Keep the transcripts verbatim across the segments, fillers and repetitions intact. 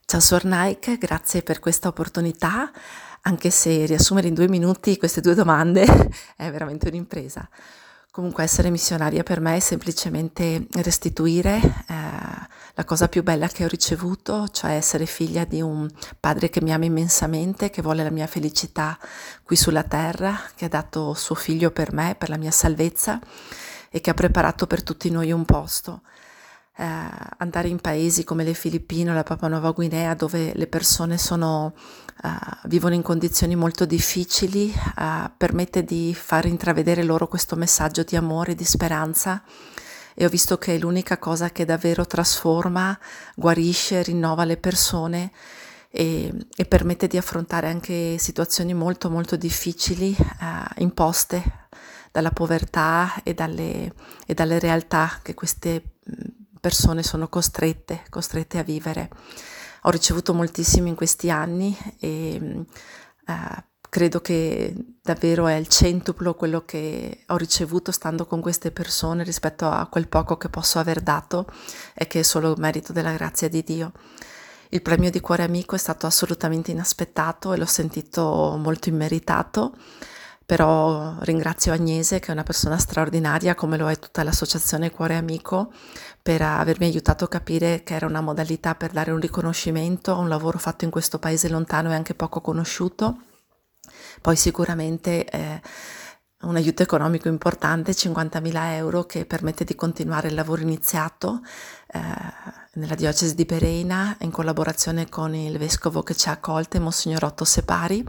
Ciao Suor Naik, grazie per questa opportunità, anche se riassumere in due minuti queste due domande è veramente un'impresa. Comunque essere missionaria per me è semplicemente restituire eh, la cosa più bella che ho ricevuto, cioè essere figlia di un padre che mi ama immensamente, che vuole la mia felicità qui sulla terra, che ha dato suo figlio per me, per la mia salvezza e che ha preparato per tutti noi un posto. Eh, andare in paesi come le Filippine o la Papua Nuova Guinea, dove le persone sono, eh, vivono in condizioni molto difficili, eh, permette di far intravedere loro questo messaggio di amore e di speranza, e ho visto che è l'unica cosa che davvero trasforma, guarisce, rinnova le persone e, e permette di affrontare anche situazioni molto molto difficili, eh, imposte dalla povertà e dalle, e dalle realtà che queste persone sono costrette, costrette a vivere. Ho ricevuto moltissimo in questi anni e eh, credo che davvero è il centuplo quello che ho ricevuto stando con queste persone rispetto a quel poco che posso aver dato, e che è solo merito della grazia di Dio. Il premio di Cuore Amico è stato assolutamente inaspettato e l'ho sentito molto immeritato, però ringrazio Agnese, che è una persona straordinaria, come lo è tutta l'associazione Cuore Amico, per avermi aiutato a capire che era una modalità per dare un riconoscimento a un lavoro fatto in questo paese lontano e anche poco conosciuto. Poi sicuramente eh, un aiuto economico importante, cinquantamila euro, che permette di continuare il lavoro iniziato eh, nella diocesi di Bereina, in collaborazione con il vescovo che ci ha accolte, Monsignor Otto Separi,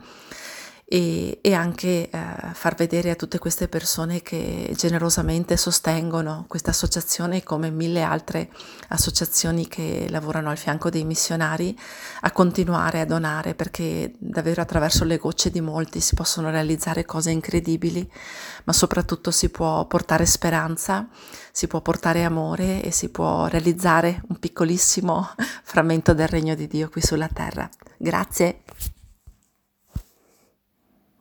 e, e anche eh, far vedere a tutte queste persone che generosamente sostengono questa associazione, come mille altre associazioni che lavorano al fianco dei missionari, a continuare a donare, perché davvero attraverso le gocce di molti si possono realizzare cose incredibili, ma soprattutto si può portare speranza, si può portare amore e si può realizzare un piccolissimo frammento del regno di Dio qui sulla terra. Grazie.